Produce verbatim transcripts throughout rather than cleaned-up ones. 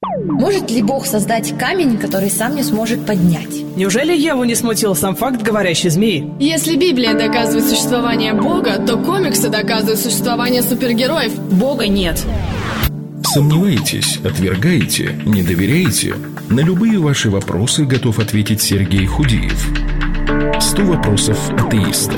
Может ли Бог создать камень, который сам не сможет поднять? Неужели Еву не смутил сам факт говорящей змеи? Если Библия доказывает существование Бога, то комиксы доказывают существование супергероев. Бога нет. Сомневаетесь, отвергаете, не доверяете? На любые ваши вопросы готов ответить Сергей Худеев. Сто вопросов атеиста.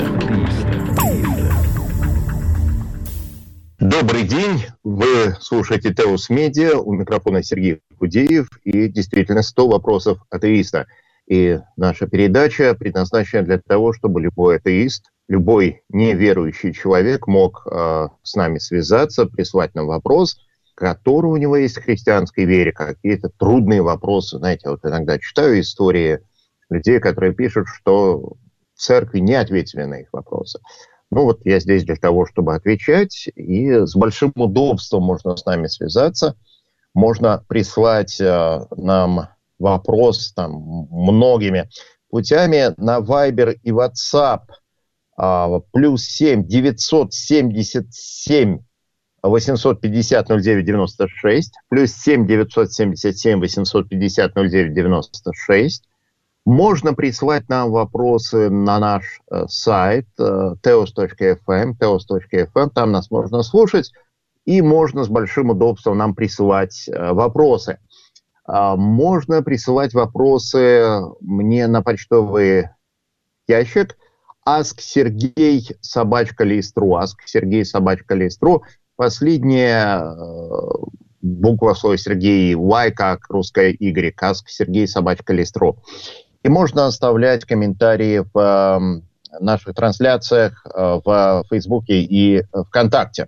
Добрый день, вы слушаете Теос Медиа, у микрофона Сергей Худеев и действительно сто вопросов атеиста. И наша передача предназначена для того, чтобы любой атеист, любой неверующий человек мог э, с нами связаться, прислать нам вопрос, который у него есть в христианской вере, какие-то трудные вопросы. Знаете, вот иногда читаю истории людей, которые пишут, что в церкви не ответили на их вопросы. Ну вот я здесь для того, чтобы отвечать, и с большим удобством можно с нами связаться. Можно прислать э, нам вопрос там, многими путями на Viber и WhatsApp э, плюс семь девятьсот семьдесят семь восемьсот пятьдесят ноль девять девяносто шесть, плюс семь девятьсот семьдесят семь восемьсот пятьдесят ноль девять девяносто шесть. Можно присылать нам вопросы на наш э, сайт э, теос точка эф эм, теос точка эф эм, там нас можно слушать, и можно с большим удобством нам присылать э, вопросы. Э, можно присылать вопросы мне на почтовый ящик ask.sergey собака лист.ру, ask.sergey собака лист.ру. Последняя э, буква слова Сергей, Y как русская Y, ask.sergey собака лист.ру. И можно оставлять комментарии в э, наших трансляциях э, в Фейсбуке и ВКонтакте.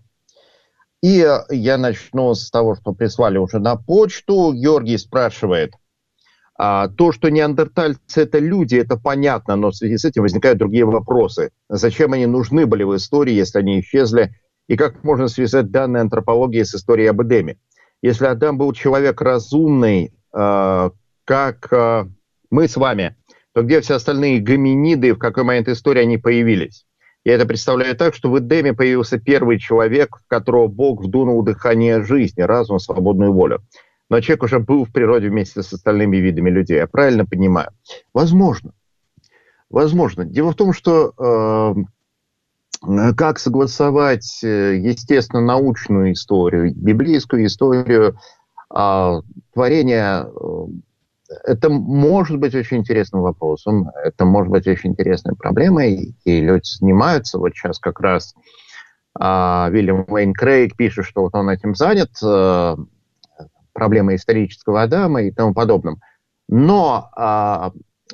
И э, я начну с того, что прислали уже на почту. Георгий спрашивает, а, то, что неандертальцы – это люди, это понятно, но в связи с этим возникают другие вопросы. Зачем они нужны были в истории, если они исчезли? И как можно связать данные антропологии с историей об Эдеме? Если Адам был человек разумный, э, как... Э, мы с вами, то где все остальные гоминиды, в какой момент истории они появились? Я это представляю так, что в Эдеме появился первый человек, в которого Бог вдунул дыхание жизни, разум, свободную волю. Но человек уже был в природе вместе с остальными видами людей. Я правильно понимаю? Возможно. Возможно. Дело в том, что э, как согласовать естественно-научную историю, библейскую историю э, творения... Э, Это может быть очень интересным вопросом, это может быть очень интересной проблемой, и люди занимаются. Вот сейчас как раз а, Вильям Уэйн Крейг пишет, что вот он этим занят, а, проблемой исторического Адама и тому подобным. Но а,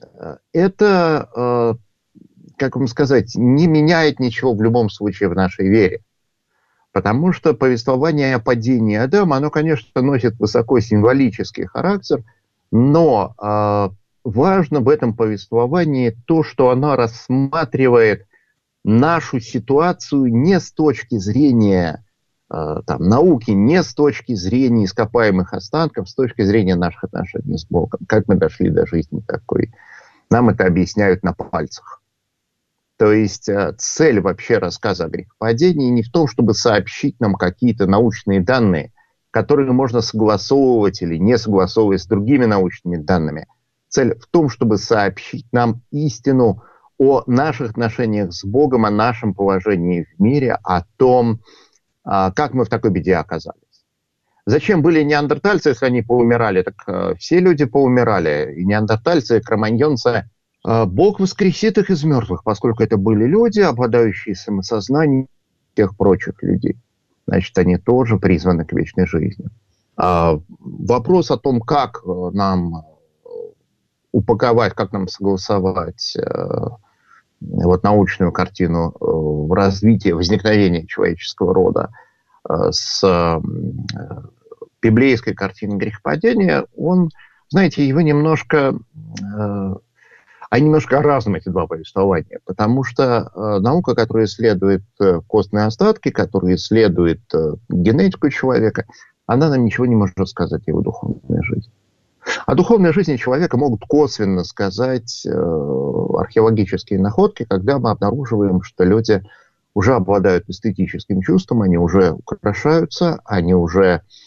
это, а, как вам сказать, не меняет ничего в любом случае в нашей вере. Потому что повествование о падении Адама, оно, конечно, носит высоко символический характер, но э, важно в этом повествовании то, что оно рассматривает нашу ситуацию не с точки зрения э, там, науки, не с точки зрения ископаемых останков, с точки зрения наших отношений с Богом. Как мы дошли до жизни такой. Нам это объясняют на пальцах. То есть э, цель вообще рассказа о грехопадении не в том, чтобы сообщить нам какие-то научные данные, которые можно согласовывать или не согласовывать с другими научными данными. Цель в том, чтобы сообщить нам истину о наших отношениях с Богом, о нашем положении в мире, о том, как мы в такой беде оказались. Зачем были неандертальцы, если они поумирали? Так все люди поумирали. И неандертальцы, и кроманьонцы. Бог воскресит их из мертвых, поскольку это были люди, обладающие самосознанием тех прочих людей. Значит, они тоже призваны к вечной жизни. А вопрос о том, как нам упаковать, как нам согласовать э, вот научную картину э, в развитии, возникновения человеческого рода э, с э, библейской картиной грехопадения, он, знаете, его немножко... Э, Они немножко разные, эти два повествования, потому что э, наука, которая исследует э, костные остатки, которая исследует э, генетику человека, она нам ничего не может сказать о его духовной жизни. О духовной жизни человека могут косвенно сказать э, археологические находки, когда мы обнаруживаем, что люди уже обладают эстетическим чувством, они уже украшаются, они уже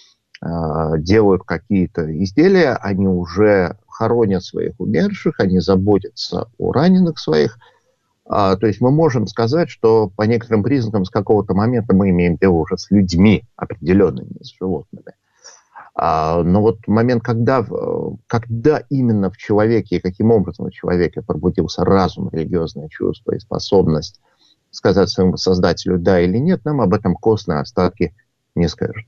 делают какие-то изделия, они уже хоронят своих умерших, они заботятся о раненых своих. То есть мы можем сказать, что по некоторым признакам с какого-то момента мы имеем дело уже с людьми определенными, с животными. Но вот момент, когда, когда именно в человеке и каким образом в человеке пробудился разум, религиозное чувство и способность сказать своему Создателю «да» или «нет», нам об этом костные остатки не скажут.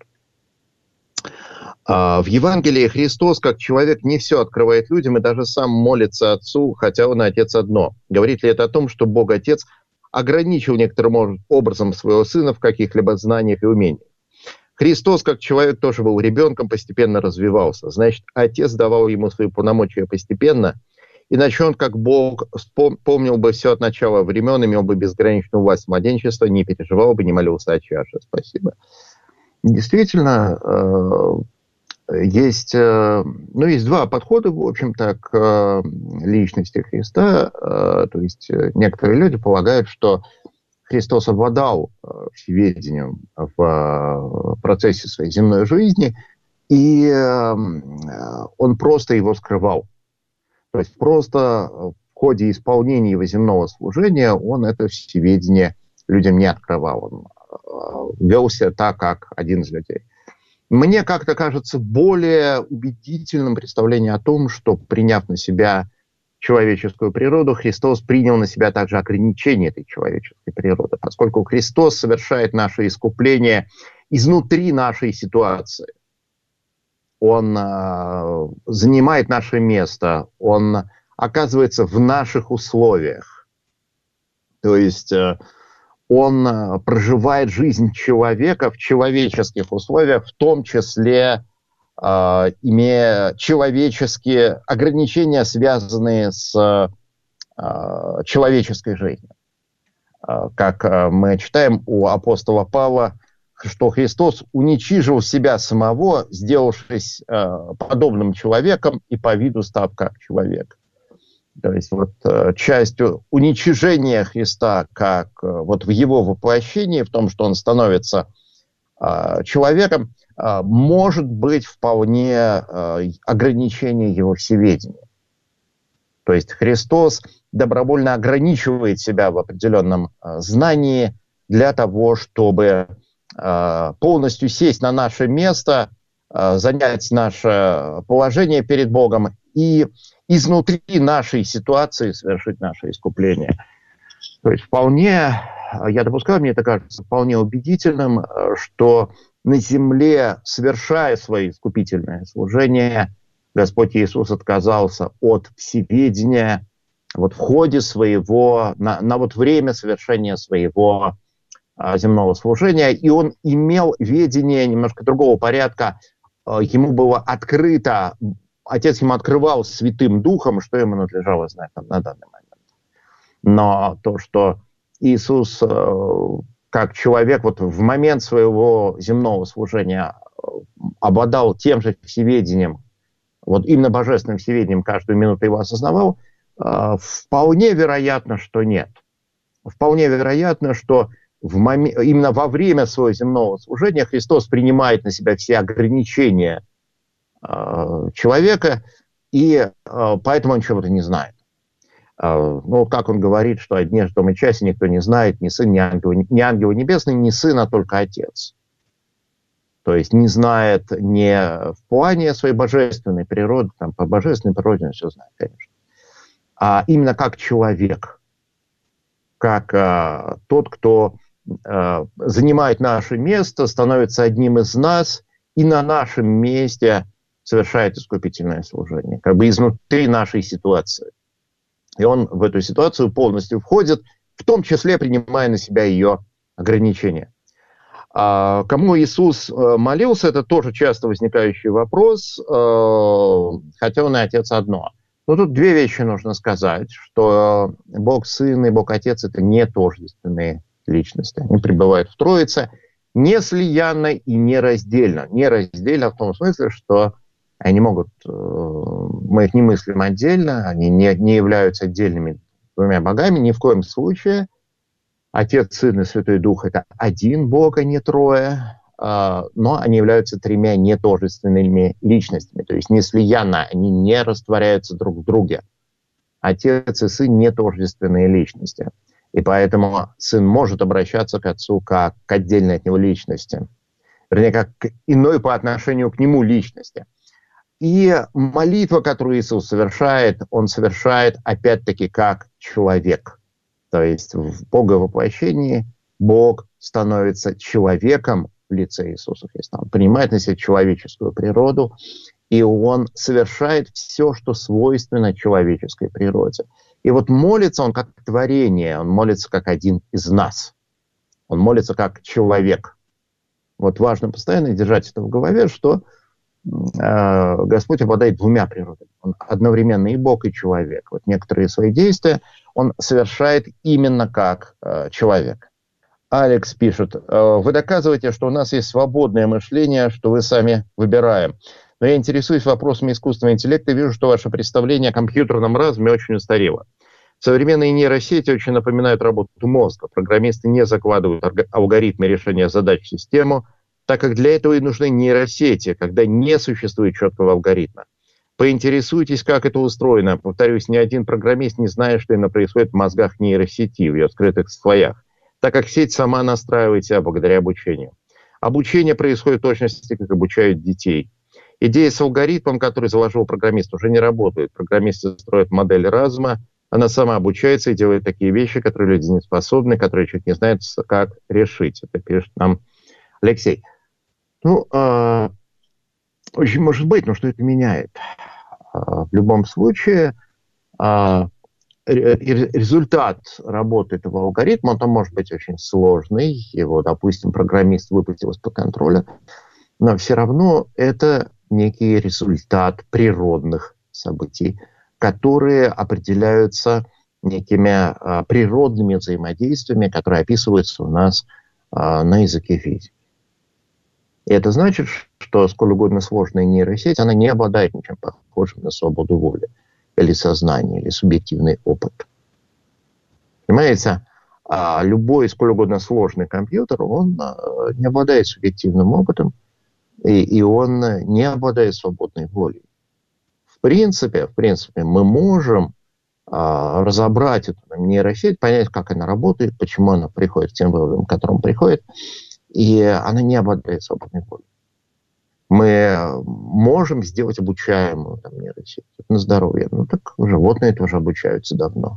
В Евангелии Христос, как человек, не все открывает людям и даже сам молится Отцу, хотя Он и Отец одно. Говорит ли это о том, что Бог Отец ограничил некоторым образом своего Сына в каких-либо знаниях и умениях? Христос, как человек, тоже был ребенком, постепенно развивался. Значит, Отец давал ему свои полномочия постепенно, иначе Он, как Бог, помнил бы все от начала времен, имел бы безграничную власть младенчества, не переживал бы, не молился о чаше. Спасибо. Действительно, есть, ну, есть два подхода, в общем-то, к личности Христа. То есть некоторые люди полагают, что Христос обладал всеведением в процессе своей земной жизни, и Он просто его скрывал. То есть просто в ходе исполнения его земного служения Он это всеведение людям не открывал. Он вел себя так, как один из людей. Мне как-то кажется более убедительным представление о том, что, приняв на себя человеческую природу, Христос принял на себя также ограничения этой человеческой природы, поскольку Христос совершает наше искупление изнутри нашей ситуации. Он э, занимает наше место, Он оказывается в наших условиях. То есть э, Он проживает жизнь человека в человеческих условиях, в том числе э, имея человеческие ограничения, связанные с э, человеческой жизнью. Э, как э, мы читаем у апостола Павла, что Христос уничижил себя самого, сделавшись э, подобным человеком и по виду став как человек. То есть вот э, частью уничижения Христа как э, вот в его воплощении, в том, что он становится э, человеком, э, может быть вполне э, ограничение его всеведения. То есть Христос добровольно ограничивает себя в определенном э, знании для того, чтобы э, полностью сесть на наше место, э, занять наше положение перед Богом и изнутри нашей ситуации совершить наше искупление. То есть вполне, я допускаю, мне это кажется вполне убедительным, что на земле, совершая свои искупительные служения, Господь Иисус отказался от всеведения вот в ходе своего, на, на вот время совершения своего а, земного служения, и Он имел ведение немножко другого порядка, а, ему было открыто, Отец ему открывал Святым Духом, что ему надлежало знать там, на данный момент. Но то, что Иисус, как человек, вот в момент своего земного служения обладал тем же всеведением, вот именно божественным всеведением, каждую минуту его осознавал, вполне вероятно, что нет. Вполне вероятно, что в момент, именно во время своего земного служения Христос принимает на себя все ограничения человека, и поэтому он чего-то не знает. Ну, как он говорит, что о дне, том и часе никто не знает, ни сын, ни ангел, ни ангел небесный, ни сын, а только Отец. То есть не знает не в плане своей божественной природы, там по божественной природе он все знает, конечно, а именно как человек, как а, тот, кто а, занимает наше место, становится одним из нас и на нашем месте совершает искупительное служение, как бы изнутри нашей ситуации. И он в эту ситуацию полностью входит, в том числе принимая на себя ее ограничения. А кому Иисус молился, это тоже часто возникающий вопрос, хотя он и Отец одно. Но тут две вещи нужно сказать, что Бог Сын и Бог Отец – это не тождественные личности. Они пребывают в Троице не слиянно и нераздельно. Нераздельно в том смысле, что они могут, мы их не мыслим отдельно, они не, не являются отдельными двумя богами, ни в коем случае. Отец, Сын и Святой Дух – это один Бог, а не трое. но они являются тремя нетождественными личностями. То есть не слиянно, они не растворяются друг в друге. Отец и сын нетождественные личности. И поэтому сын может обращаться к отцу как к отдельной от него личности. Вернее, как к иной по отношению к нему личности. И молитва, которую Иисус совершает, он совершает опять-таки как человек. То есть в Боговоплощении Бог становится человеком в лице Иисуса Христа. Он принимает на себя человеческую природу, и он совершает все, что свойственно человеческой природе. И вот молится он как творение, он молится как один из нас. Он молится как человек. Вот важно постоянно держать это в голове, что э, Господь обладает двумя природами. Он одновременно и Бог, и человек. Вот некоторые свои действия он совершает именно как э, человек. Алекс пишет: вы доказываете, что у нас есть свободное мышление, что вы сами выбираем. Но я интересуюсь вопросами искусственного интеллекта и вижу, что ваше представление о компьютерном разуме очень устарело. Современные нейросети очень напоминают работу мозга. Программисты не закладывают алгоритмы решения задач в систему, так как для этого и нужны нейросети, когда не существует четкого алгоритма. Поинтересуйтесь, как это устроено. Повторюсь, ни один программист не знает, что именно происходит в мозгах нейросети, в ее скрытых слоях, так как сеть сама настраивает себя благодаря обучению. Обучение происходит в точности, как обучают детей. Идея с алгоритмом, который заложил программист, уже не работает. Программисты строят модель разума, она сама обучается и делает такие вещи, которые люди не способны, которые чуть не знают, как решить. Это пишет нам Алексей. Ну, э, очень может быть, но что это меняет? Э, в любом случае, э, результат работы этого алгоритма, он там может быть очень сложный, его, допустим, программист выпустил из-под контроля, но все равно это некий результат природных событий, которые определяются некими а, природными взаимодействиями, которые описываются у нас а, на языке физики. И это значит, что сколь угодно сложная нейросеть, она не обладает ничем похожим на свободу воли, или сознание, или субъективный опыт. Понимаете, а любой сколь угодно сложный компьютер, он а, не обладает субъективным опытом, и, и он не обладает свободной волей. В принципе, в принципе, мы можем а, разобрать эту нейросеть, понять, как она работает, почему она приходит к тем выводам, к которым приходит, и она не обладает свободной волей. Мы можем сделать обучаемую там, нейросеть на здоровье. Ну так животные тоже обучаются давно.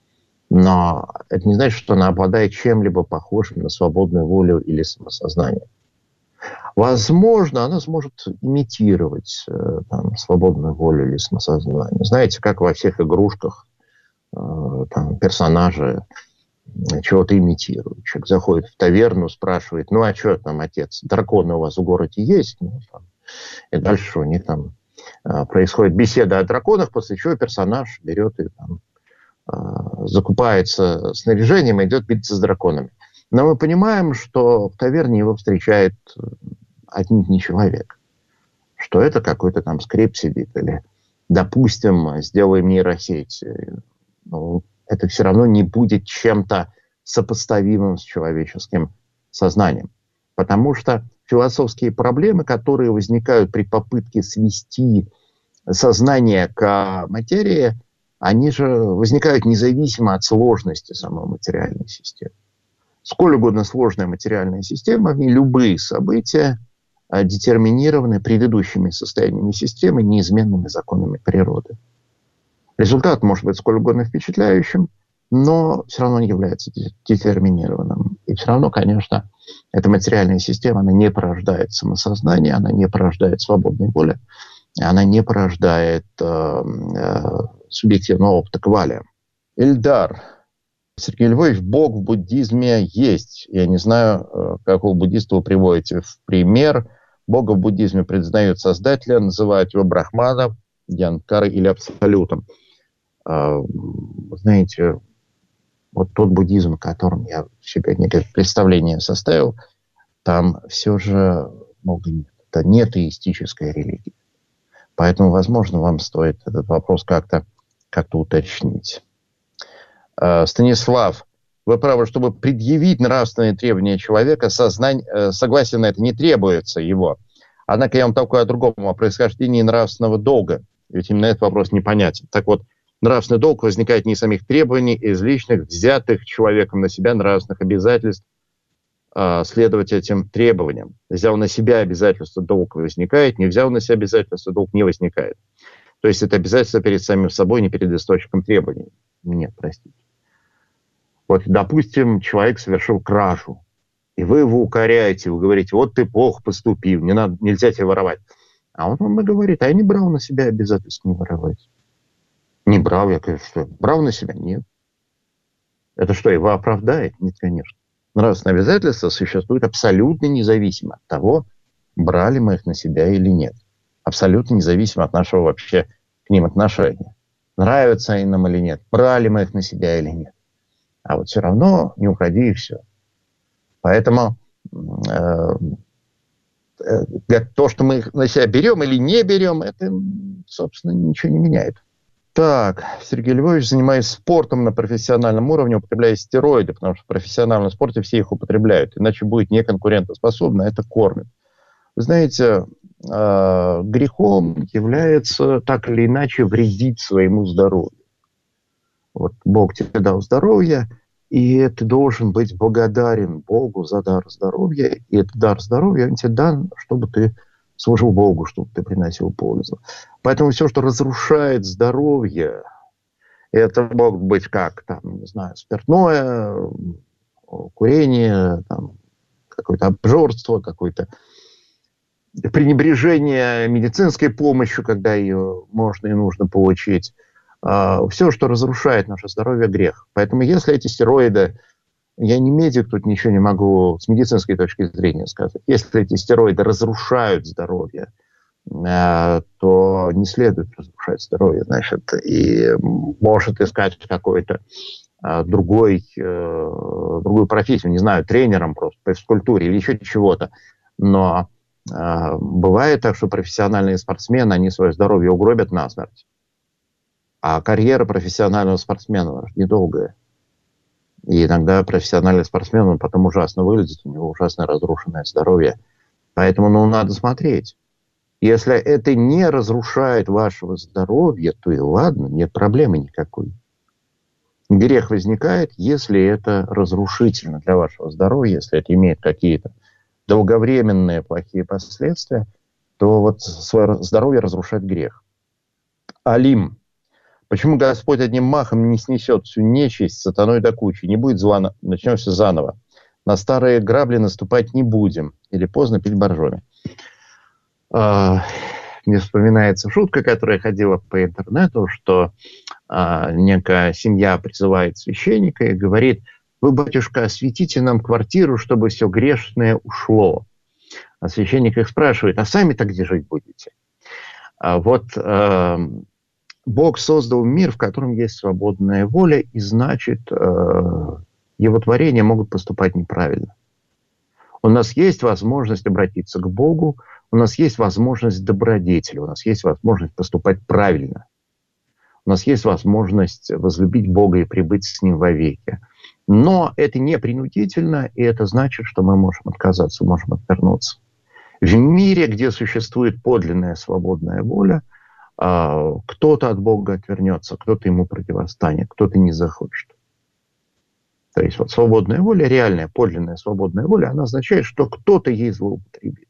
Но это не значит, что она обладает чем-либо похожим на свободную волю или самосознание. Возможно, она сможет имитировать там, свободную волю или самосознание. Знаете, как во всех игрушках там, персонажи чего-то имитируют. Человек заходит в таверну, спрашивает: ну а что там, отец, драконы у вас в городе есть? Ну, там. И дальше у них там а, происходит беседа о драконах, после чего персонаж берет и там, а, закупается снаряжением и идет биться с драконами. Но мы понимаем, что в таверне его встречает отнюдь не человек. Что это какой-то там скрипт сидит. Или, допустим, сделаем нейросеть. Ну, это все равно не будет чем-то сопоставимым с человеческим сознанием. Потому что философские проблемы, которые возникают при попытке свести сознание к материи, они же возникают независимо от сложности самой материальной системы. Сколь угодно сложная материальная система, в ней любые события детерминированы предыдущими состояниями системы, неизменными законами природы. Результат может быть сколь угодно впечатляющим, но все равно не является детерминированным. И все равно, конечно, эта материальная система, она не порождает самосознание, она не порождает свободной воли, она не порождает э, э, субъективного опыта квалия. Ильдар. Сергей Львович, Бог в буддизме есть. Я не знаю, какого буддиста вы приводите в пример. Бога в буддизме признают создателя, называют его Брахманом, Янкарой или Абсолютом. Знаете, вот тот буддизм, о котором я себе некое представление составил, там все же много нет. Это не теистическая религия. Поэтому, возможно, вам стоит этот вопрос как-то как-то уточнить. Станислав, Вы правы, чтобы предъявить нравственные требования человека, сознань... согласие на это не требуется его. Однако я вам такое о другом, о происхождении нравственного долга. Ведь именно этот вопрос непонятен. Так вот, нравственный долг возникает не из самих требований, а из личных, взятых человеком на себя нравственных обязательств э, следовать этим требованиям. Взял на себя обязательство, долг возникает, не взял на себя обязательство, долг не возникает. То есть это обязательство перед самим собой, не перед источником требований. Нет, простите. Вот, допустим, человек совершил кражу, и вы его укоряете, вы говорите, вот ты плохо поступил, не надо, нельзя тебе воровать. А он вам и говорит, а я не брал на себя обязательство не воровать. Не брал, я говорю, что брал на себя? Нет. Это что, его оправдает? Нет, конечно. Нравственные обязательства существуют абсолютно независимо от того, брали мы их на себя или нет. Абсолютно независимо от нашего вообще к ним отношения. Нравятся они нам или нет, брали мы их на себя или нет. А вот все равно не уходи и все. Поэтому э, э, то, что мы их на себя берем или не берем, это, собственно, ничего не меняет. Так, Сергей Львович, занимаясь спортом на профессиональном уровне, употребляя стероиды, потому что в профессиональном спорте все их употребляют, иначе будет неконкурентоспособно, это кормит. Вы знаете, э, грехом является так или иначе вредить своему здоровью. Вот Бог тебе дал здоровье, и ты должен быть благодарен Богу за дар здоровья. И этот дар здоровья он тебе дан, чтобы ты служил Богу, чтобы ты приносил пользу. Поэтому все, что разрушает здоровье, это могут быть как, там, не знаю, спиртное, курение, там, какое-то обжорство, какое-то пренебрежение медицинской помощью, когда ее можно и нужно получить. Все, что разрушает наше здоровье, грех. Поэтому если эти стероиды, я не медик, тут ничего не могу с медицинской точки зрения сказать, если эти стероиды разрушают здоровье, то не следует разрушать здоровье, значит, и может искать какой-то другой, другую профессию, не знаю, тренером просто по физкультуре или еще чего-то. Но бывает так, что профессиональные спортсмены, они свое здоровье угробят насмерть. А карьера профессионального спортсмена недолгая. И иногда профессиональный спортсмен, он потом ужасно выглядит, у него ужасно разрушенное здоровье. Поэтому, ну, надо смотреть. Если это не разрушает вашего здоровья, то и ладно, нет проблемы никакой. Грех возникает, если это разрушительно для вашего здоровья, если это имеет какие-то долговременные плохие последствия, то вот свое здоровье разрушает грех. Алим. Почему Господь одним махом не снесет всю нечисть сатаной до кучи? Не будет зла, начнем все заново. На старые грабли наступать не будем. Или поздно пить боржоми. А, мне вспоминается шутка, которая ходила по интернету, что а, некая семья призывает священника и говорит, вы, батюшка, осветите нам квартиру, чтобы все грешное ушло. А священник их спрашивает, а сами-то где жить будете? А вот... А, Бог создал мир, в котором есть свободная воля, и значит, э, его творения могут поступать неправильно. У нас есть возможность обратиться к Богу, у нас есть возможность добродетели, у нас есть возможность поступать правильно. У нас есть возможность возлюбить Бога и пребыть с Ним вовеки. Но это не принудительно, и это значит, что мы можем отказаться, можем отвернуться. В мире, где существует подлинная свободная воля, кто-то от Бога отвернется, кто-то ему противостанет, кто-то не захочет. То есть вот свободная воля, реальная, подлинная свободная воля, она означает, что кто-то ей злоупотребит.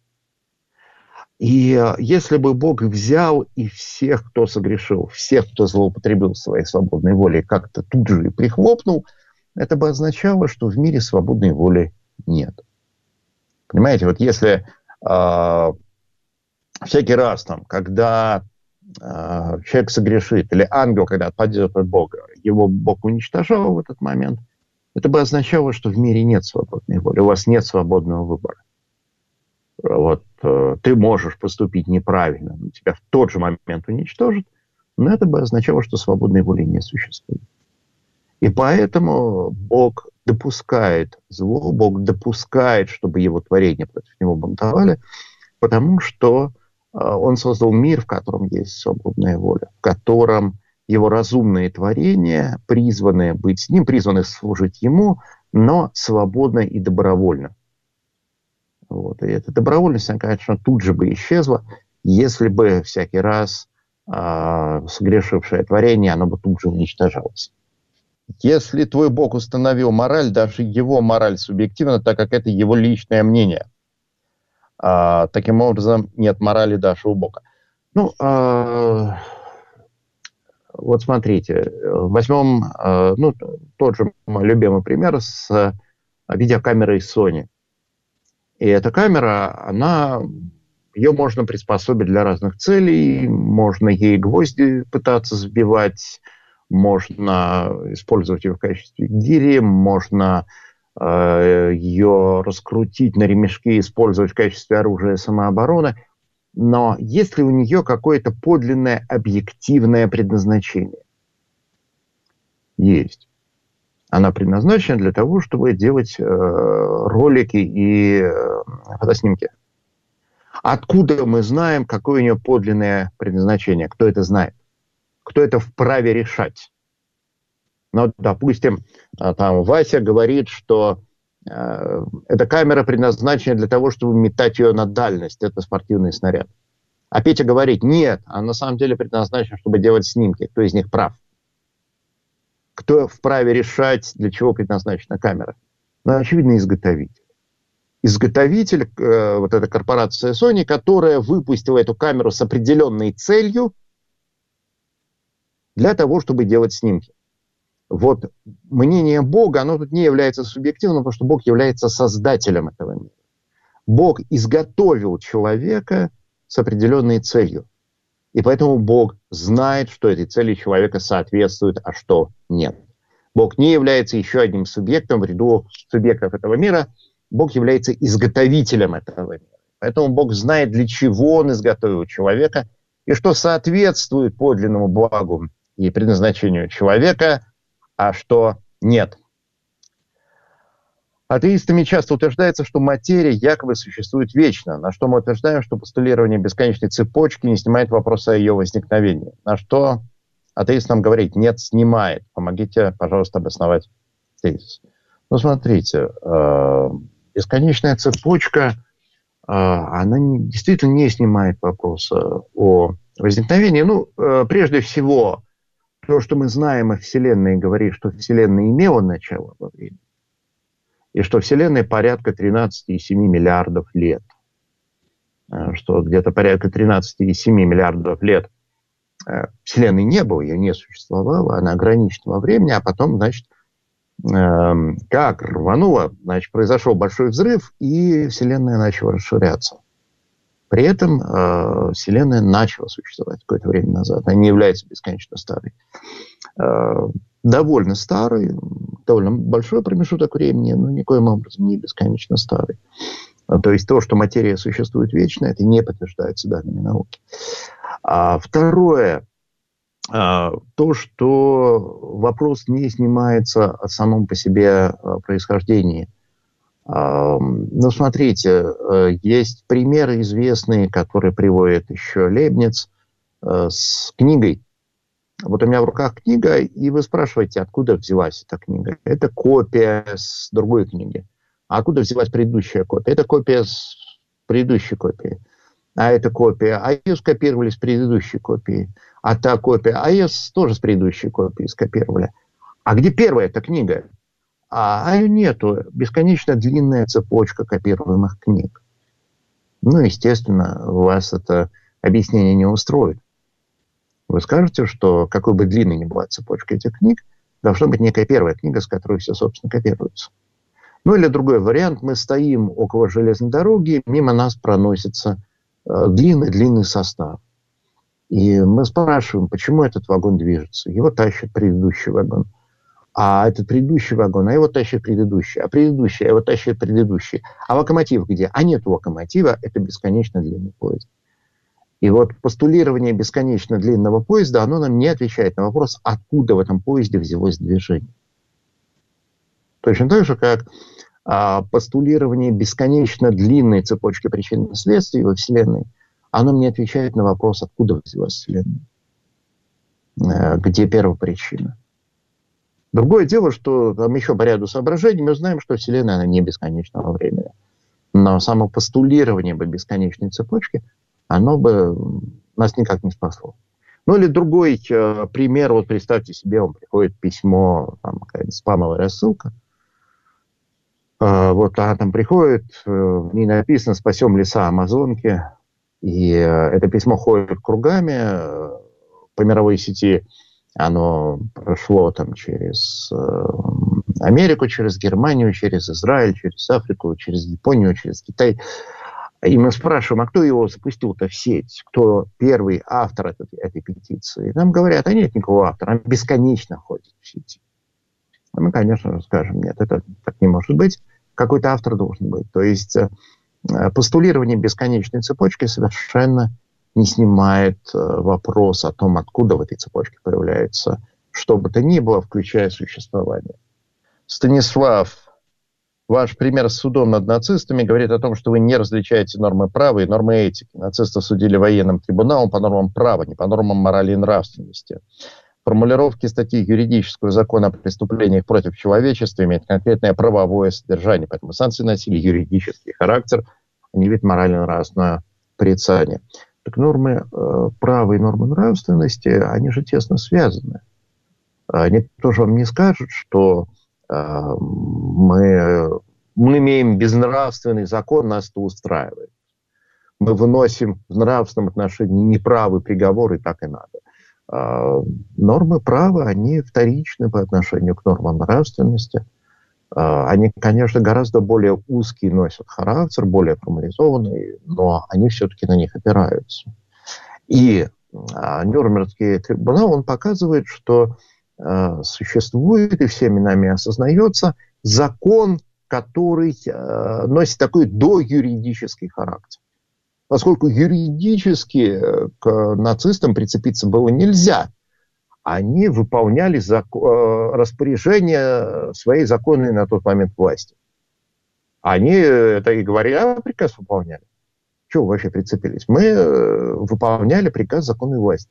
И если бы Бог взял и всех, кто согрешил, всех, кто злоупотребил своей свободной волей, как-то тут же и прихлопнул, это бы означало, что в мире свободной воли нет. Понимаете, вот если э, всякий раз, там, когда человек согрешит, или ангел, когда отпадет от Бога, его Бог уничтожал в этот момент, это бы означало, что в мире нет свободной воли, у вас нет свободного выбора. Вот, ты можешь поступить неправильно, тебя в тот же момент уничтожат, но это бы означало, что свободной воли не существует. И поэтому Бог допускает зло, Бог допускает, чтобы его творения против него бунтовали, потому что Он создал мир, в котором есть свободная воля, в котором его разумные творения, призванные быть с ним, призваны служить ему, но свободно и добровольно. Вот. И эта добровольность, она, конечно, тут же бы исчезла, если бы всякий раз э, согрешившее творение, оно бы тут же уничтожалось. Если твой Бог установил мораль, даже его мораль субъективна, так как это его личное мнение. А, таким образом, нет морали даже у Бога. Ну, а, вот смотрите, возьмем а, ну, тот же мой любимый пример с видеокамерой Sony. И эта камера, она, ее можно приспособить для разных целей, можно ей гвозди пытаться забивать, можно использовать ее в качестве гири, можно э, ее раскрутить на ремешки и использовать в качестве оружия самообороны. Но есть ли у нее какое-то подлинное объективное предназначение? Есть. Она предназначена для того, чтобы делать э, ролики и э, фотоснимки. Откуда мы знаем, какое у нее подлинное предназначение? Кто это знает? Кто это вправе решать? Ну, допустим, там Вася говорит, что э, эта камера предназначена для того, чтобы метать ее на дальность. Это спортивный снаряд. А Петя говорит, нет, она на самом деле предназначена, чтобы делать снимки. Кто из них прав? Кто вправе решать, для чего предназначена камера? Ну, очевидно, изготовитель. Изготовитель, э, вот эта корпорация Sony, которая выпустила эту камеру с определенной целью, для того, чтобы делать снимки. Вот мнение Бога, оно тут не является субъективным, потому что Бог является создателем этого мира. Бог изготовил человека с определенной целью. И поэтому Бог знает, что этой цели человека соответствует, а что нет. Бог не является еще одним субъектом в ряду субъектов этого мира. Бог является изготовителем этого мира. Поэтому Бог знает, для чего Он изготовил человека, и что соответствует подлинному благу и предназначению человека, а что нет. Атеистами часто утверждается, что материя якобы существует вечно, на что мы утверждаем, что постулирование бесконечной цепочки не снимает вопроса о ее возникновении. На что атеист нам говорит, нет, снимает. Помогите, пожалуйста, обосновать тезис. Ну, смотрите, бесконечная цепочка, она действительно не снимает вопроса о возникновении. Ну, прежде всего, то, что мы знаем о Вселенной, говорит, что Вселенная имела начало во времени, и что Вселенная порядка тринадцать целых семь десятых миллиардов лет. Что где-то порядка тринадцать целых семь десятых миллиардов лет Вселенной не было, ее не существовало, она ограничена во времени, а потом, значит, как рвануло, значит, произошел большой взрыв, и Вселенная начала расширяться. При этом э, Вселенная начала существовать какое-то время назад. Она не является бесконечно старой. Э, довольно старой, довольно большой промежуток времени, но никоим образом не бесконечно старый. А, то есть то, что материя существует вечно, это не подтверждается данными науки. А второе, а, то, что вопрос не снимается от самом по себе а, происхождения. Ну, смотрите, есть примеры известные, которые приводит еще Лейбниц с книгой. Вот у меня в руках книга, и вы спрашиваете, откуда взялась эта книга. Это копия с другой книги. А откуда взялась предыдущая копия? Это копия с предыдущей копии. А это копия. А ее скопировали с предыдущей копии. А та копия. А ее тоже с предыдущей копии скопировали. А где первая эта книга? А ее нету. Бесконечно длинная цепочка копируемых книг. Ну, естественно, вас это объяснение не устроит. Вы скажете, что какой бы длинной ни была цепочка этих книг, должна быть некая первая книга, с которой все, собственно, копируется. Ну, или другой вариант. Мы стоим около железной дороги, мимо нас проносится длинный-длинный состав. И мы спрашиваем, почему этот вагон движется. Его тащит предыдущий вагон. А этот предыдущий вагон, а его тащит предыдущий, а предыдущий, а его тащит предыдущий. А локомотив где? А нет локомотива, это бесконечно длинный поезд. И вот постулирование бесконечно длинного поезда, оно нам не отвечает на вопрос, откуда в этом поезде взялось движение. Точно так же, как а, постулирование бесконечно длинной цепочки причин и следствий во Вселенной, оно мне отвечает на вопрос, откуда взялась Вселенная. где первопричина. Другое дело, что там еще по ряду соображений мы знаем, что Вселенная она не бесконечного времени. Но само постулирование бы бесконечной цепочки, оно бы нас никак не спасло. Ну или другой э, пример, вот представьте себе, вам приходит письмо, там какая-то спамовая рассылка, э, вот она там приходит, э, в ней написано «Спасем леса Амазонки», и э, это письмо ходит кругами э, по мировой сети. Оно прошло там через э, Америку, через Германию, через Израиль, через Африку, через Японию, через Китай. И мы спрашиваем, а кто его запустил-то в сеть? Кто первый автор этой, этой петиции? Нам говорят, а нет никакого автора, он бесконечно ходит в сети. А мы, конечно, скажем, нет, это так не может быть. Какой-то автор должен быть. То есть э, постулирование бесконечной цепочки совершенно не снимает э, вопрос о том, откуда в этой цепочке появляется что бы то ни было, включая существование. Станислав, ваш пример с судом над нацистами говорит о том, что вы не различаете нормы права и нормы этики. Нацисты судили военным трибуналом по нормам права, не по нормам морали и нравственности. Формулировки статьи юридического закона о преступлениях против человечества имеют конкретное правовое содержание, поэтому санкции носили юридический характер, а не вид морально-нравственного порицания. Так нормы э, права и нормы нравственности, они же тесно связаны. Никто же вам не скажет, что э, мы, мы имеем безнравственный закон, нас это устраивает. Мы выносим в нравственном отношении неправый приговор, и так и надо. Э, нормы права, они вторичны по отношению к нормам нравственности. Э, они, конечно, гораздо более узкий носят характер, более формализованный, но они все-таки на них опираются. И э, Нюрнбергский трибунал, он показывает, что существует и всеми нами осознается закон, который э, носит такой доюридический характер. Поскольку юридически к нацистам прицепиться было нельзя, они выполняли зако- э, распоряжения своей законной на тот момент власти. Они это и говорили, а приказ выполняли. Чего вы вообще прицепились? Мы э, выполняли приказ законной власти.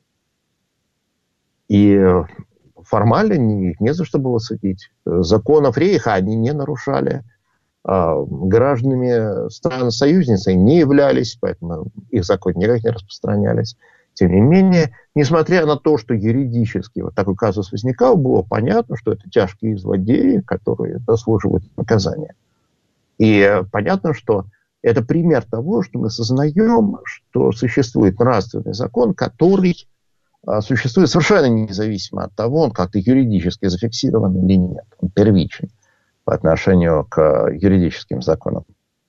И формально их не за что было судить. Законов Рейха они не нарушали. Гражданами стран-союзниц не являлись, поэтому их законы никак не распространялись. Тем не менее, несмотря на то, что юридически вот такой казус возникал, было понятно, что это тяжкие злодеи, которые заслуживают наказания. И понятно, что это пример того, что мы сознаем, что существует нравственный закон, который существует совершенно независимо от того, он как-то юридически зафиксирован или нет. Он первичен по отношению к юридическим законам.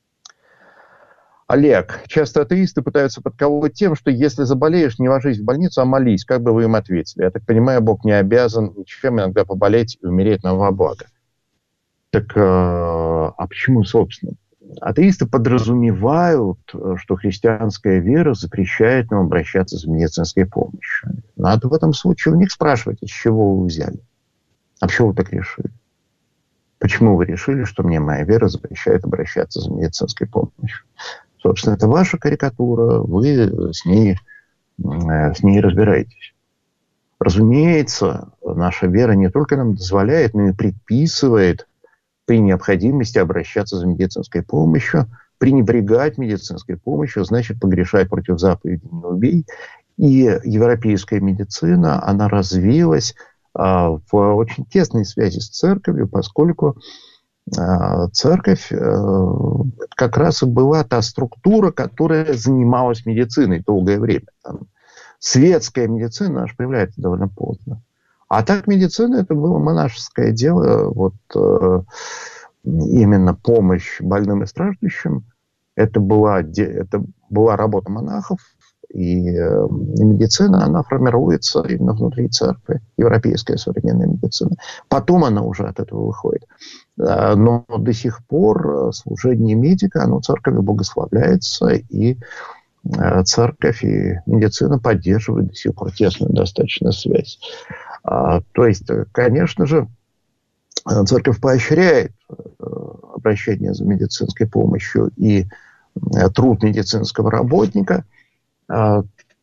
Олег, часто атеисты пытаются подколоть тем, что если заболеешь, не ложись в больницу, а молись. Как бы вы им ответили? Я так понимаю, Бог не обязан ничем иногда поболеть и умереть на во благо. Так, а почему, собственно? Атеисты подразумевают, что христианская вера запрещает нам обращаться за медицинской помощью. Надо в этом случае у них спрашивать, из чего вы взяли. А почему вы так решили? Почему вы решили, что мне моя вера запрещает обращаться за медицинской помощью? Собственно, это ваша карикатура, вы с ней, с ней разбираетесь. Разумеется, наша вера не только нам дозволяет, но и предписывает при необходимости обращаться за медицинской помощью. Пренебрегать медицинской помощью значит погрешать против заповеди «не убей». И европейская медицина, она развилась а, в очень тесной связи с церковью, поскольку а, церковь а, как раз и была та структура, которая занималась медициной долгое время. Там, светская медицина аж появляется довольно поздно. А так медицина это было монашеское дело, вот э, именно помощь больным и страждущим. Это была, это была работа монахов, и э, медицина, она формируется именно внутри церкви, европейская современная медицина. Потом она уже от этого выходит. Э, но до сих пор служение медика, оно церковью благословляется, и э, церковь и медицина поддерживают до сих пор тесную достаточно связь. А, то есть, конечно же, церковь поощряет обращение за медицинской помощью и труд медицинского работника. А,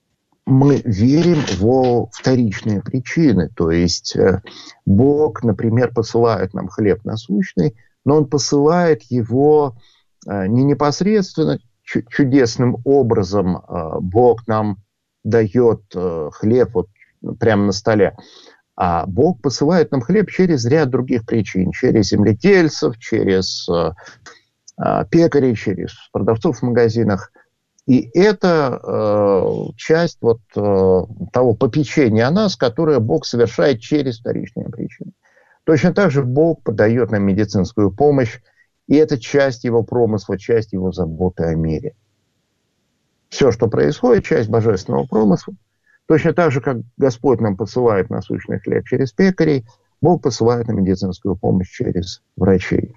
мы верим во вторичные причины. То есть Бог, например, посылает нам хлеб насущный, но Он посылает его не непосредственно чудесным образом. Бог нам дает хлеб вот прямо на столе. А Бог посылает нам хлеб через ряд других причин. Через земледельцев, через пекарей, через продавцов в магазинах. И это э, часть вот, э, того попечения о нас, которое Бог совершает через вторичные причины. Точно так же Бог подает нам медицинскую помощь, и это часть Его промысла, часть Его заботы о мире. Все, что происходит, часть божественного промысла. Точно так же, как Господь нам посылает насущный хлеб через пекарей, Бог посылает нам медицинскую помощь через врачей.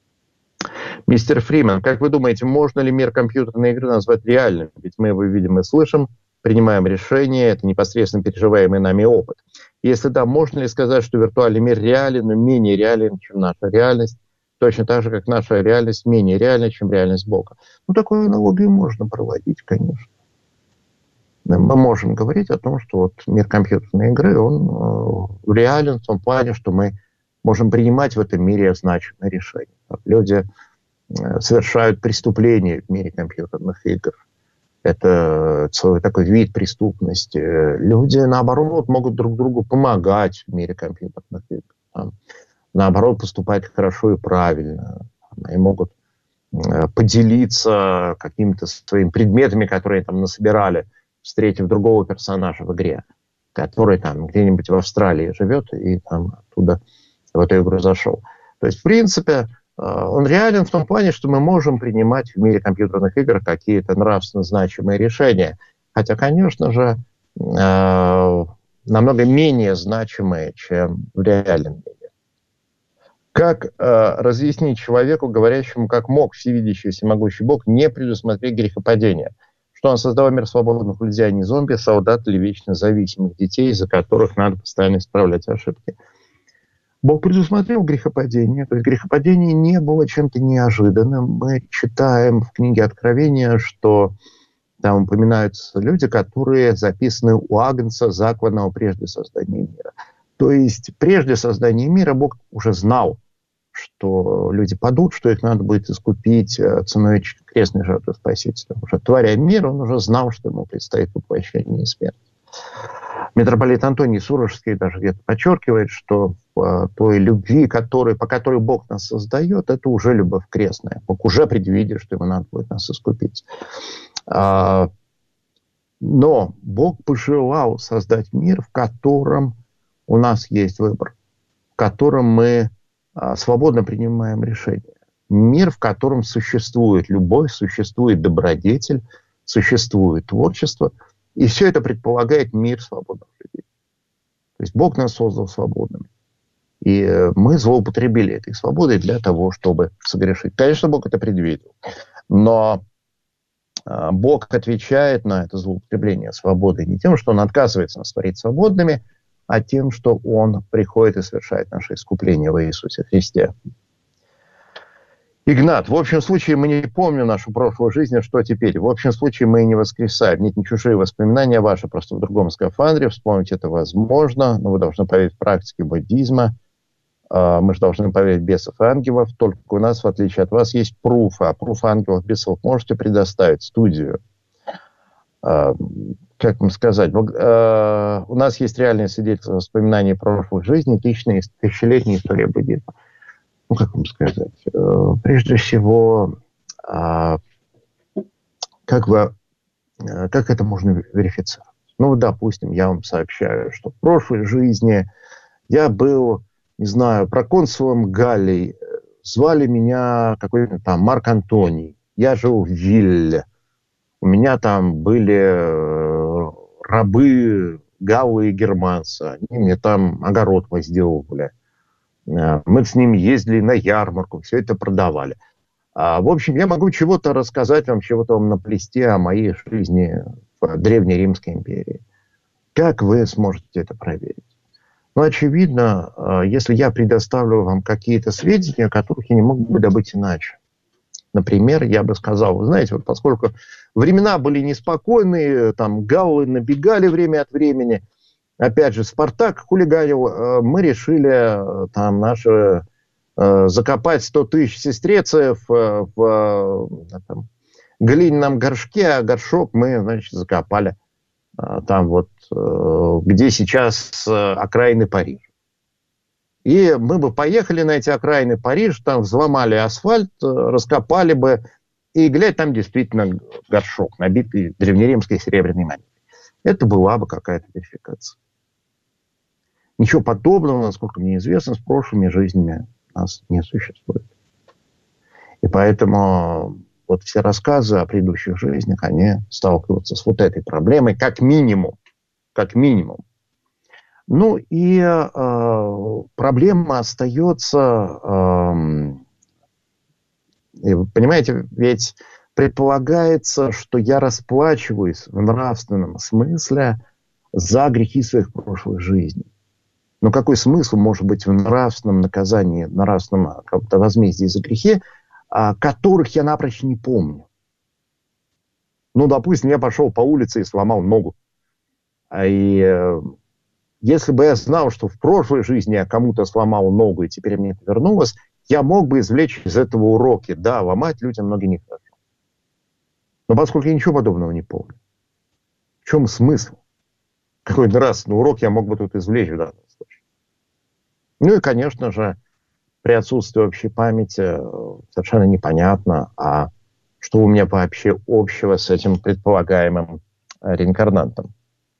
Мистер Фриман, как вы думаете, можно ли мир компьютерной игры назвать реальным? Ведь мы его видим и слышим, принимаем решения, это непосредственно переживаемый нами опыт. Если да, можно ли сказать, что виртуальный мир реален, но менее реален, чем наша реальность, точно так же, как наша реальность менее реальна, чем реальность Бога? Ну, такую аналогию можно проводить, конечно. Мы можем говорить о том, что вот мир компьютерной игры, он э, реален в том плане, что мы можем принимать в этом мире значимые решения. Люди совершают преступления в мире компьютерных игр. Это целый такой вид преступности. Люди, наоборот, могут друг другу помогать в мире компьютерных игр. Там, наоборот, поступать хорошо и правильно. Они могут поделиться какими-то своими предметами, которые там насобирали, встретив другого персонажа в игре, который там где-нибудь в Австралии живет и там оттуда в эту игру зашел. То есть, в принципе, он реален в том плане, что мы можем принимать в мире компьютерных игр какие-то нравственно значимые решения. Хотя, конечно же, намного менее значимые, чем в реальном мире. Как разъяснить человеку, говорящему, как мог всевидящий, всемогущий Бог, не предусмотреть грехопадения? Что он создал мир свободных людей, а не зомби, солдат или вечно зависимых детей, из-за которых надо постоянно исправлять ошибки? Бог предусмотрел грехопадение. То есть грехопадение не было чем-то неожиданным. Мы читаем в книге Откровения, что там упоминаются люди, которые записаны у Агнца, закланного прежде создания мира. То есть прежде создания мира Бог уже знал, что люди падут, что их надо будет искупить ценой крестной жертвы Спасителя. Уже творя мир, он уже знал, что ему предстоит воплощение и смерть. Митрополит Антоний Сурожский даже где-то подчеркивает, что в той любви, который, по которой Бог нас создает, это уже любовь крестная. Бог уже предвидит, что ему надо будет нас искупить. Но Бог пожелал создать мир, в котором у нас есть выбор, в котором мы свободно принимаем решения. Мир, в котором существует любовь, существует добродетель, существует творчество. И все это предполагает мир свободных людей. То есть Бог нас создал свободными. И мы злоупотребили этой свободой для того, чтобы согрешить. Конечно, Бог это предвидел. Но Бог отвечает на это злоупотребление свободой не тем, что Он отказывается нас творить свободными, а тем, что Он приходит и совершает наше искупление во Иисусе Христе. Игнат, в общем случае мы не помним нашу прошлую жизнь, а что теперь? В общем случае мы не воскресаем. Нет, не чужие воспоминания ваши, просто в другом скафандре. Вспомнить это возможно, но вы должны поверить в практике буддизма. Мы же должны поверить в бесов и ангелов. Только у нас, в отличие от вас, есть пруфы. А пруф ангелов, бесов можете предоставить студию. Как вам сказать? У нас есть реальные свидетельства воспоминаний прошлых жизней, тысячелетняя история буддизма. Ну, как вам сказать, прежде всего, как, вы, как это можно верифицировать? Ну, допустим, я вам сообщаю, что в прошлой жизни я был, не знаю, проконсулом Галлии, звали меня какой-то там Марк Антоний, я жил в Вилле, у меня там были рабы галлы и германцы, они мне там огород возделывали. Мы с ними ездили на ярмарку, все это продавали. А, в общем, я могу чего-то рассказать вам, чего-то вам наплести о моей жизни в Древней Римской империи. Как вы сможете это проверить? Ну, очевидно, если я предоставлю вам какие-то сведения, которых я не мог бы добыть иначе. Например, я бы сказал, вы знаете, вот поскольку времена были неспокойные, там галлы набегали время от времени, опять же, Спартак хулиганил, мы решили там наши закопать сто тысяч сестрецев в там, глиняном горшке, а горшок мы, значит, закопали там вот, где сейчас окраины Парижа. И мы бы поехали на эти окраины Парижа, там взломали асфальт, раскопали бы, и, глядь, там действительно горшок, набитый древнеримской серебряной монетой. Это была бы какая-то верификация. Ничего подобного, насколько мне известно, с прошлыми жизнями у нас не существует. И поэтому вот все рассказы о предыдущих жизнях, они сталкиваются с вот этой проблемой, как минимум. Как минимум. Ну и э, проблема остается, э, и вы понимаете, ведь предполагается, что я расплачиваюсь в нравственном смысле за грехи своих прошлых жизней. Но какой смысл может быть в нравственном наказании, нравственном как-то возмездии за грехи, э, которых я напрочь не помню? Ну, допустим, я пошел по улице и сломал ногу. И э, если бы я знал, что в прошлой жизни я кому-то сломал ногу, и теперь мне это вернулось, я мог бы извлечь из этого уроки. Да, ломать людям ноги нехорошо. Но поскольку я ничего подобного не помню, в чем смысл? Какой нравственный урок я мог бы тут извлечь в данном случае? Ну и, конечно же, при отсутствии общей памяти совершенно непонятно, а что у меня вообще общего с этим предполагаемым реинкарнантом.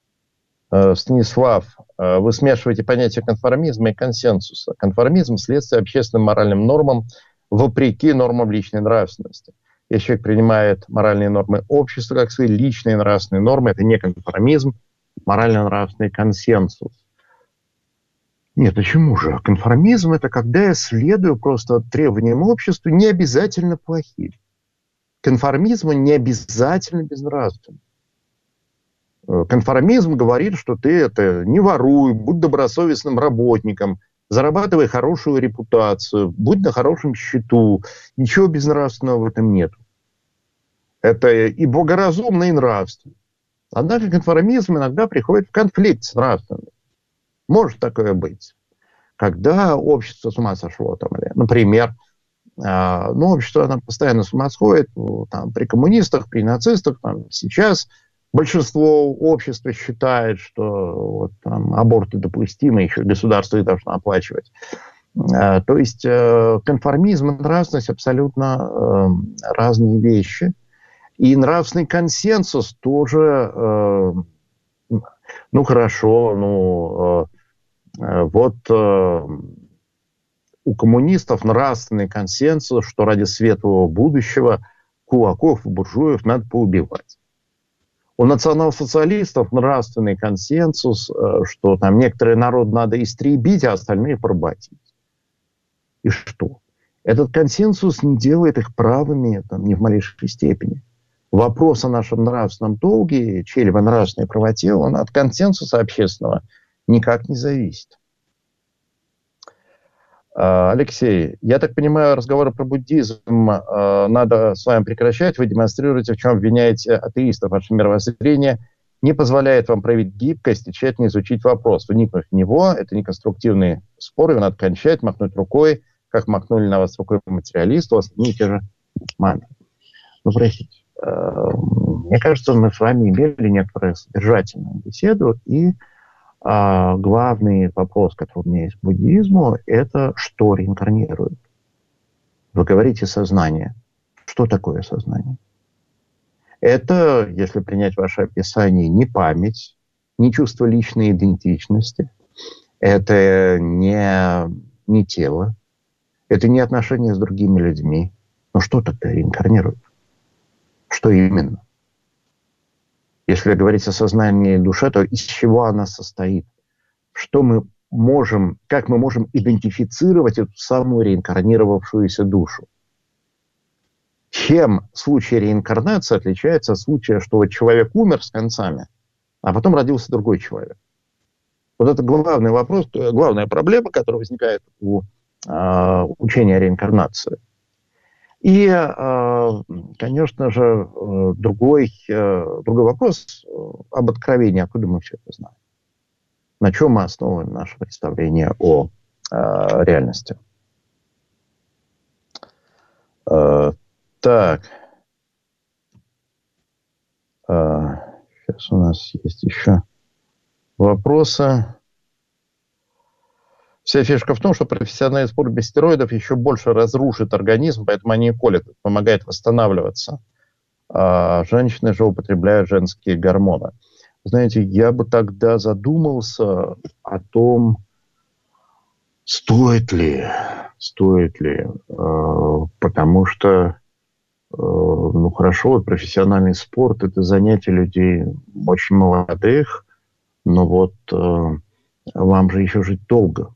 Станислав, вы смешиваете понятия конформизма и консенсуса. Конформизм – следствие общественным моральным нормам вопреки нормам личной нравственности. Если человек принимает моральные нормы общества как свои личные нравственные нормы, это не конформизм, морально-нравственный консенсус. Нет, почему же? Конформизм – это когда я следую просто требованиям общества, не обязательно плохим. Конформизм не обязательно безнравственный. Конформизм говорит, что ты это не воруй, будь добросовестным работником, зарабатывай хорошую репутацию, будь на хорошем счету. Ничего безнравственного в этом нет. Это и благоразумно, и нравственно. Однако конформизм иногда приходит в конфликт с нравственным. Может такое быть. Когда общество с ума сошло, там, или, например, э, ну, общество оно постоянно с ума сходит, там, при коммунистах, при нацистах, там, сейчас большинство общества считает, что вот, там, аборты допустимы, еще государство их должно оплачивать. Э, то есть э, конформизм и нравственность абсолютно э, разные вещи. И нравственный консенсус тоже, э, ну хорошо, ну э, вот э, у коммунистов нравственный консенсус, что ради светлого будущего кулаков и буржуев надо поубивать. У национал-социалистов нравственный консенсус, э, что там некоторые народы надо истребить, а остальные поработить. И что? Этот консенсус не делает их правыми там, ни в малейшей степени. Вопрос о нашем нравственном долге, чьей-либо нравственной правоте, он от консенсуса общественного никак не зависит. Алексей, я так понимаю, разговоры про буддизм надо с вами прекращать. Вы демонстрируете, в чем обвиняете атеистов. Ваше мировоззрение не позволяет вам проявить гибкость и тщательно изучить вопрос. Вникнув в него, это не конструктивные споры, его надо кончать, махнуть рукой, как махнули на вас рукой материалисты, у вас одни и те же мантры. Ну, простите. Мне кажется, мы с вами имели некоторую содержательную беседу, и а, главный вопрос, который у меня есть к буддизму, это что реинкарнирует. Вы говорите сознание. Что такое сознание? Это, если принять ваше описание, не память, не чувство личной идентичности, это не, не тело, это не отношения с другими людьми. Но что тогда реинкарнирует? Что именно? Если говорить о сознании и душе, то из чего она состоит? Что мы можем, как мы можем идентифицировать эту самую реинкарнировавшуюся душу? Чем случай реинкарнации отличается от случая, что вот человек умер с концами, а потом родился другой человек? Вот это главный вопрос, главная проблема, которая возникает у э, учения о реинкарнации. И, конечно же, другой, другой вопрос об откровении. Откуда мы все это знаем? На чем мы основываем наше представление о реальности? Так. Сейчас у нас есть еще вопросы. Вся фишка в том, что профессиональный спорт без стероидов еще больше разрушит организм, поэтому они и колят, помогает восстанавливаться. А женщины же употребляют женские гормоны. Знаете, я бы тогда задумался о том, стоит ли, стоит ли, потому что, ну хорошо, вот профессиональный спорт – это занятие людей очень молодых, но вот вам же еще жить долго.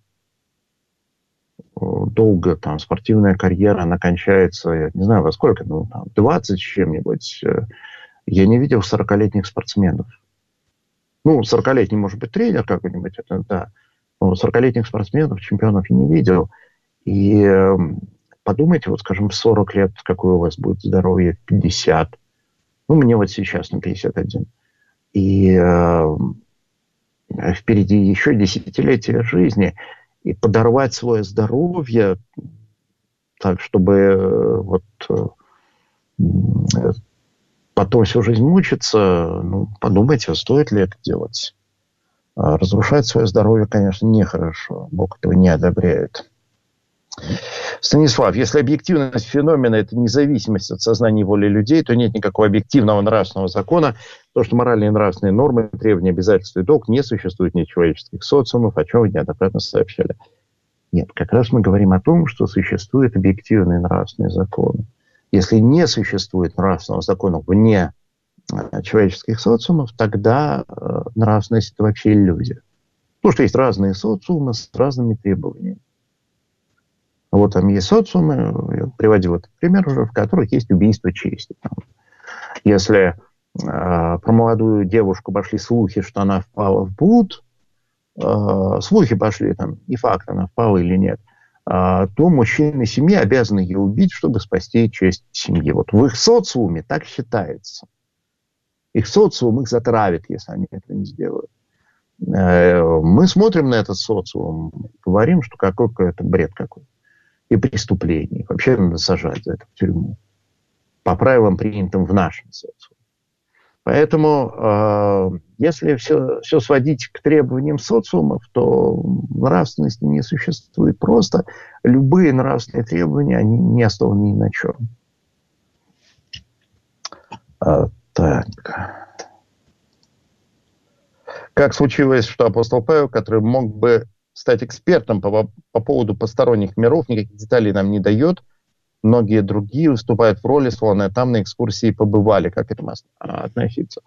Долго там спортивная карьера, она кончается, я не знаю, во сколько, ну, там, двадцать с чем-нибудь. Я не видел сорокалетних спортсменов. Ну, сорокалетний, может быть, тренер какой-нибудь, это да. Но сорокалетних спортсменов, чемпионов я не видел. И э, подумайте, вот, скажем, в сорок лет, какое у вас будет здоровье, в пятьдесят. Ну, мне вот сейчас на пятьдесят один. И э, впереди еще десятилетия жизни. И подорвать свое здоровье так, чтобы вот потом всю жизнь мучиться, ну, подумайте, стоит ли это делать. Разрушать свое здоровье, конечно, нехорошо. Бог этого не одобряет. Станислав, если объективность феномена – это независимость от сознания и воли людей, то нет никакого объективного нравственного закона, потому что моральные и нравственные нормы, требования, обязательства и долг не существуют ни в человеческих социумах, о чем вы неоднократно сообщали. Нет, как раз мы говорим о том, что существуют объективные нравственные законы. Если не существует нравственного закона вне человеческих социумов, тогда э, нравственность – это вообще иллюзия. Потому что есть разные социумы с разными требованиями. Вот там есть социумы, я приводил этот пример уже, в которых есть убийство чести. Если э, про молодую девушку пошли слухи, что она впала в блуд, э, слухи пошли, там, не факт, она впала или нет, э, то мужчины семьи обязаны ее убить, чтобы спасти честь семьи. Вот в их социуме так считается. Их социум их затравит, если они это не сделают. Э, мы смотрим на этот социум, говорим, что какой-то бред какой-то. И преступлений. Вообще надо сажать за это в тюрьму. По правилам, принятым в нашем социуме. Поэтому, э, если все, все сводить к требованиям социумов, то нравственности не существует. Просто любые нравственные требования, они не основаны ни на чем. А, так. Как случилось, что апостол Павел, который мог бы стать экспертом по, по поводу посторонних миров, никаких деталей нам не дает. Многие другие выступают в роли, словно там на экскурсии побывали. Как к этому относиться?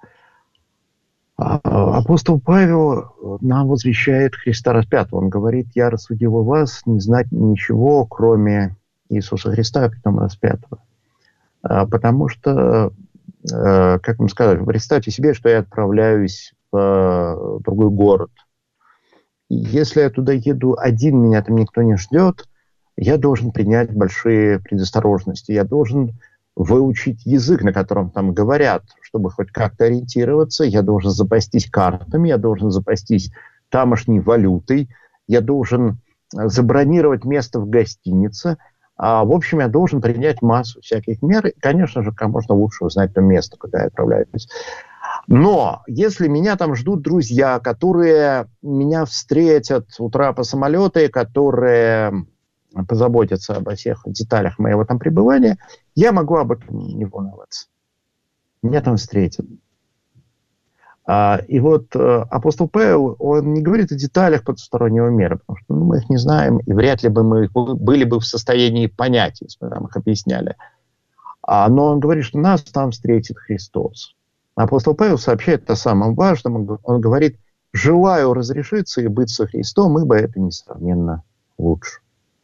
Апостол Павел нам возвещает Христа распятого. Он говорит: я рассудил вас не знать ничего, кроме Иисуса Христа, а потом распятого. Потому что, как вам сказать, представьте себе, что я отправляюсь в другой город. Если я туда еду один, меня там никто не ждет, я должен принять большие предосторожности. Я должен выучить язык, на котором там говорят, чтобы хоть как-то ориентироваться. Я должен запастись картами, я должен запастись тамошней валютой, я должен забронировать место в гостинице. А, в общем, я должен принять массу всяких мер. И, конечно же, как можно лучше узнать то место, куда я отправляюсь. Но если меня там ждут друзья, которые меня встретят у трапа самолета, и которые позаботятся обо всех деталях моего там пребывания, я могу об этом не волноваться. Меня там встретят. А, и вот а, апостол Павел, он не говорит о деталях потустороннего мира, потому что ну, мы их не знаем, и вряд ли бы мы были бы в состоянии понять, если бы нам их объясняли. А, но он говорит, что нас там встретит Христос. Апостол Павел сообщает о самом важном. Он говорит: желаю разрешиться и быть со Христом, ибо это несравненно лучше.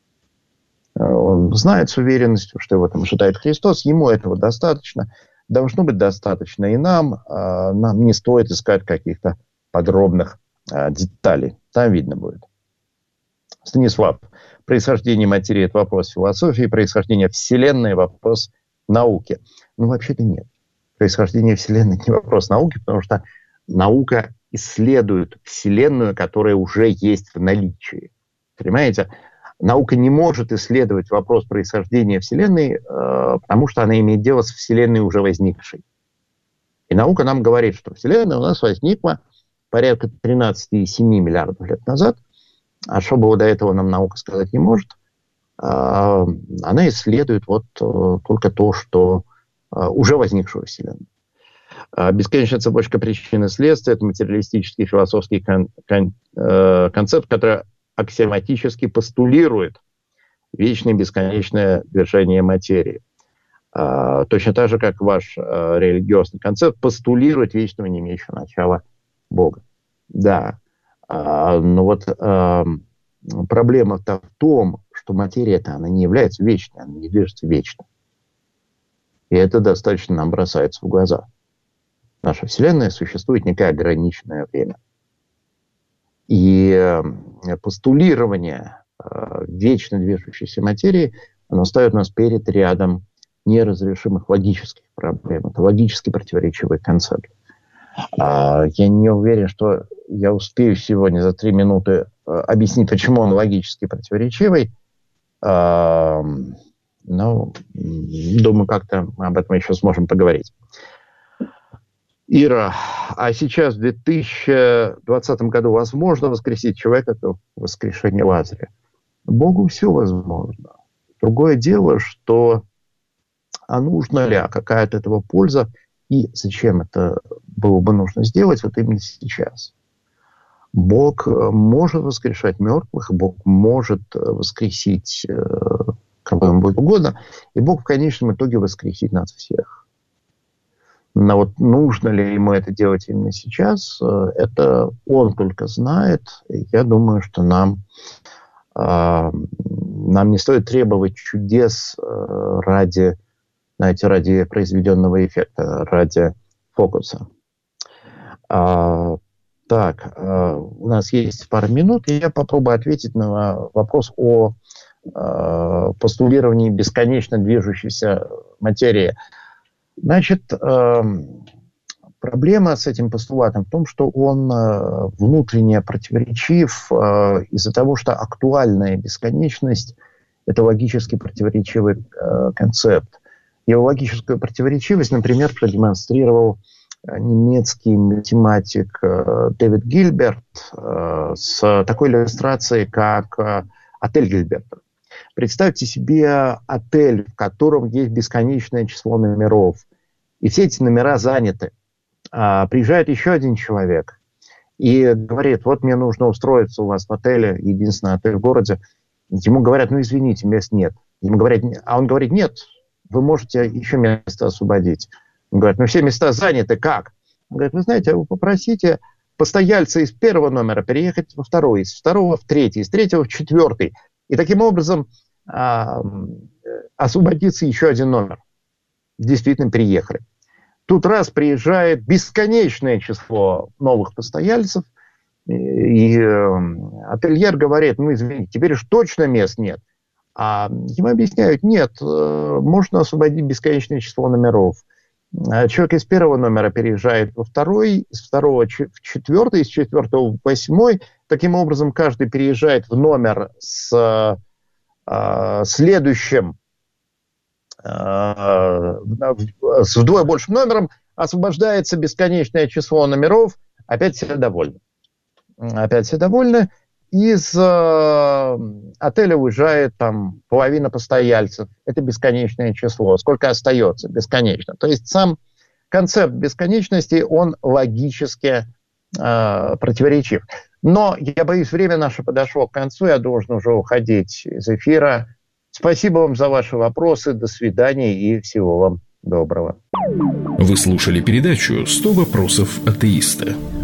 Он знает с уверенностью, что его там ожидает Христос. Ему этого достаточно. Должно быть достаточно и нам. Нам не стоит искать каких-то подробных деталей. Там видно будет. Станислав, происхождение материи – это вопрос философии, происхождение Вселенной – вопрос науки. Ну, вообще-то нет. Происхождение Вселенной – не вопрос науки, потому что наука исследует Вселенную, которая уже есть в наличии. Понимаете? Наука не может исследовать вопрос происхождения Вселенной, э, потому что она имеет дело с Вселенной уже возникшей. И наука нам говорит, что Вселенная у нас возникла порядка тринадцать целых семь десятых миллиардов лет назад, а что было до этого, нам наука сказать не может. Э, она исследует вот э, только то, что э, уже возникшую Вселенную. Э, бесконечная цепочка причин и следствий – это материалистический философский кон- кон- э, концепт, который аксиоматически постулирует вечное бесконечное движение материи. А, точно так же, как ваш а, религиозный концепт постулирует вечного не имеющего начала Бога. Да, а, но вот а, проблема-то в том, что материя-то она не является вечной, она не движется вечно. И это достаточно нам бросается в глаза. Наша Вселенная существует некое ограниченное время. И постулирование э, вечно движущейся материи, оно ставит нас перед рядом неразрешимых логических проблем. Это логически противоречивый концепт. А, я не уверен, что я успею сегодня за три минуты э, объяснить, почему он логически противоречивый. А, но думаю, как-то мы об этом еще сможем поговорить. Ира, а сейчас в две тысячи двадцатом году возможно воскресить человека до воскрешения Лазаря? Богу все возможно. Другое дело, что а нужна ли, а какая от этого польза, и зачем это было бы нужно сделать вот именно сейчас. Бог может воскрешать мертвых, Бог может воскресить кого ему будет угодно, и Бог в конечном итоге воскресит нас всех. Но вот нужно ли ему это делать именно сейчас, это он только знает. И я думаю, что нам, э, нам не стоит требовать чудес э, ради, знаете, ради произведенного эффекта, ради фокуса. А, так, э, у нас есть пара минут, и я попробую ответить на вопрос о э, постулировании бесконечно движущейся материи. Значит, э, проблема с этим постулатом в том, что он э, внутренне противоречив э, из-за того, что актуальная бесконечность – это логически противоречивый э, концепт. Его логическую противоречивость, например, продемонстрировал немецкий математик э, Дэвид Гильберт э, с такой иллюстрацией, как э, отель Гильберта. Представьте себе отель, в котором есть бесконечное число номеров, и все эти номера заняты. А, приезжает еще один человек и говорит, вот мне нужно устроиться у вас в отеле, единственный отель в городе. Ему говорят, ну извините, мест нет. Ему говорят, а он говорит, нет, вы можете еще место освободить. Он говорит, ну все места заняты, как? Он говорит, вы знаете, вы попросите постояльца из первого номера переехать во второй, из второго в третий, из третьего в четвертый. И таким образом а, освободится еще один номер. Действительно приехали. Тут раз приезжает бесконечное число новых постояльцев, и, и э, ательер говорит, ну извините, теперь уж точно мест нет. А ему объясняют, нет, э, можно освободить бесконечное число номеров. Человек из первого номера переезжает во второй, из второго в четвертый, из четвертого в восьмой. Таким образом, каждый переезжает в номер с э, следующим, э, с вдвое большим номером, освобождается бесконечное число номеров, опять все довольны. Опять все довольны. Из э, отеля уезжает там половина постояльцев. Это бесконечное число. Сколько остается? Бесконечно. То есть сам концепт бесконечности, он логически э, противоречив. Но, я боюсь, время наше подошло к концу. Я должен уже уходить из эфира. Спасибо вам за ваши вопросы. До свидания и всего вам доброго. Вы слушали передачу «сто вопросов атеиста».